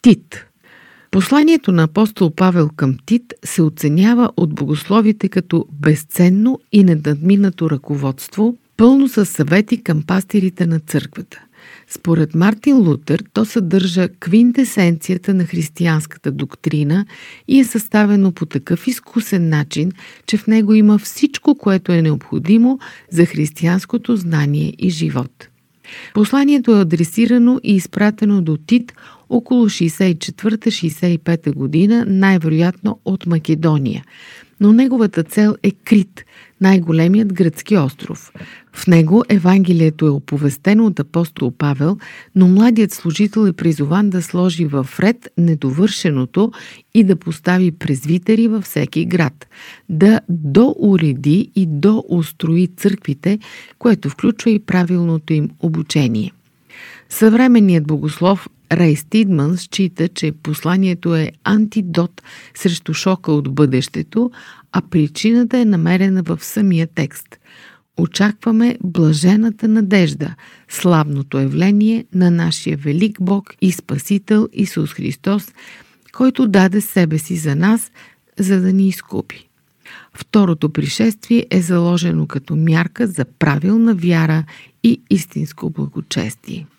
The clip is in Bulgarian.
Тит. Посланието на апостол Павел към Тит се оценява от богословите като безценно и недадминато ръководство, пълно със съвети към пастирите на църквата. Според Мартин Лутер, то съдържа квинтесенцията на християнската доктрина и е съставено по такъв изкусен начин, че в него има всичко, което е необходимо за християнското знание и живот. Посланието е адресирано и изпратено до Тит около 64-65 година, най-вероятно от Македония. Но неговата цел е Крит, най-големият гръцки остров. В него Евангелието е оповестено от апостол Павел, но младият служител е призован да сложи в ред недовършеното и да постави презвитери във всеки град, да доуреди и доустрои църквите, което включва и правилното им обучение. Съвременният богослов Рей Стидман счита, че посланието е антидот срещу шока от бъдещето, а причината е намерена в самия текст. Очакваме блажената надежда, славното явление на нашия велик Бог и Спасител Исус Христос, който даде себе си за нас, за да ни изкупи. Второто пришествие е заложено като мярка за правилна вяра и истинско благочестие.